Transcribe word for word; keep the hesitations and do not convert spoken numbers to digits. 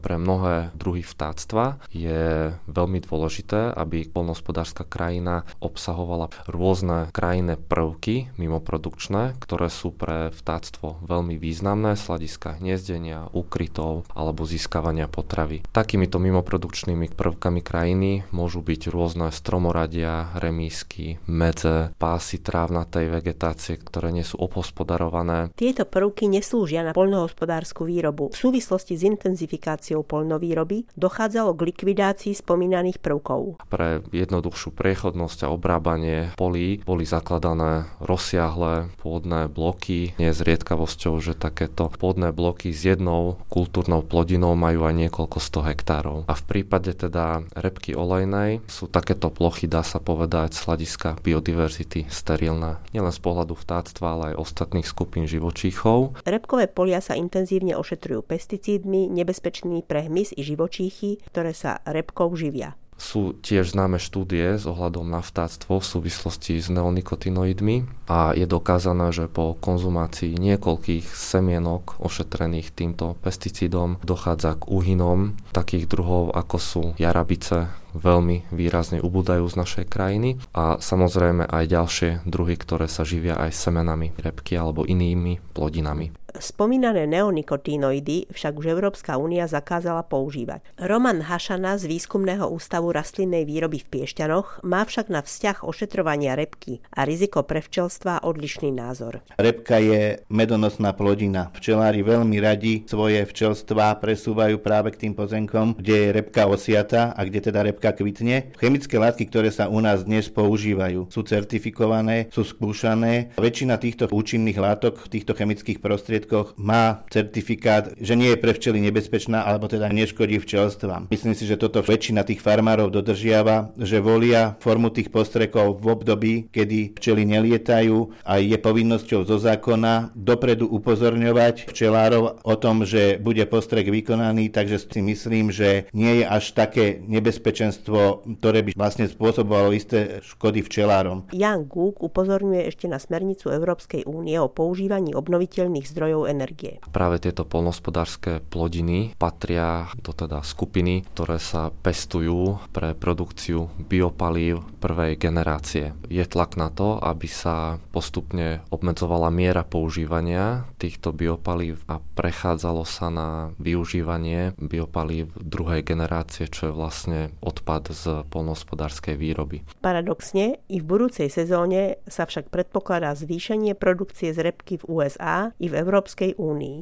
Pre mnohé druhy vtáctva je veľmi dôležité, aby poľnohospodárska krajina obsahovala rôzne krajinné prvky mimoprodukčné, ktoré sú pre vtáctvo veľmi významné z hľadiska hniezdenia, úkrytov alebo získavania potravy. Takýmito mimoprodukčnými prvkami krajiny môžu byť rôzne stromoradia, remísky, medze, pásy trávnatej vegetácie, ktoré nie sú obhospodarované. Tieto prvky neslúžia na poľnohospodársku výrobu. V súvislosti s intenzifikáciou poľnovýroby dochádzalo k likvidácii spomínaných prvkov. Pre jednoduchšiu priechodnosť a obrábanie polí boli zakladané rozsiahle pôdne bloky. Nie je zriedkavosťou, že takéto pôdne bloky s jednou kultúrnou plodinou majú aj niekoľko sto hektárov. A v prípade teda repky olejnej sú takéto plochy, dá sa povedať, z hľadiska biodiverzity sterilné. Nielen z pohľadu vtáctva, ale aj ostatných skupín živočíchov. Repkové polia sa intenzívne ošetrujú pesticídmi, nebezpečnými pre hmyz i živočíchy, ktoré sa repkou živia. Sú tiež známe štúdie s ohľadom na vtáctvo v súvislosti s neonikotinoidmi a je dokázané, že po konzumácii niekoľkých semienok ošetrených týmto pesticídom dochádza k úhynom takých druhov, ako sú jarabice, veľmi výrazne ubúdajú z našej krajiny a samozrejme aj ďalšie druhy, ktoré sa živia aj semenami repky alebo inými plodinami. Spomínané neonikotinoidy však už Európska únia zakázala používať. Roman Hašana z Výskumného ústavu rastlinnej výroby v Piešťanoch má však na vzťah ošetrovania repky a riziko pre včelstvá odlišný názor. Repka je medonosná plodina. Včelári veľmi radi svoje včelstvá presúvajú práve k tým pozemkom, kde je repka osiata a kde teda repka kvitne. Chemické látky, ktoré sa u nás dnes používajú, sú certifikované, sú skúšané. Väčšina týchto účinných látok v týchto chemických prostriedkoch má certifikát, že nie je pre včely nebezpečná alebo teda neškodí včelstvám. Myslím si, že toto väčšina tých farmárov dodržiava, že volia formu tých postrekov v období, kedy včely nelietajú a je povinnosťou zo zákona dopredu upozorňovať včelárov o tom, že bude postrek vykonaný, takže si myslím, že nie je až také nebezpečenstvo, ktoré by vlastne spôsobovalo isté škody včelárom. Jan Gúk upozorňuje ešte na smernicu Európskej únie o používaní obnoviteľných zdrojov energie. Práve tieto poľnohospodárske plodiny patria do teda skupiny, ktoré sa pestujú pre produkciu biopalív prvej generácie. Je tlak na to, aby sa postupne obmedzovala miera používania týchto biopalív a prechádzalo sa na využívanie biopalív druhej generácie, čo je vlastne odpad z poľnohospodárskej výroby. Paradoxne, i v budúcej sezóne sa však predpokladá zvýšenie produkcie z repky v ú es á i v Európskej únii.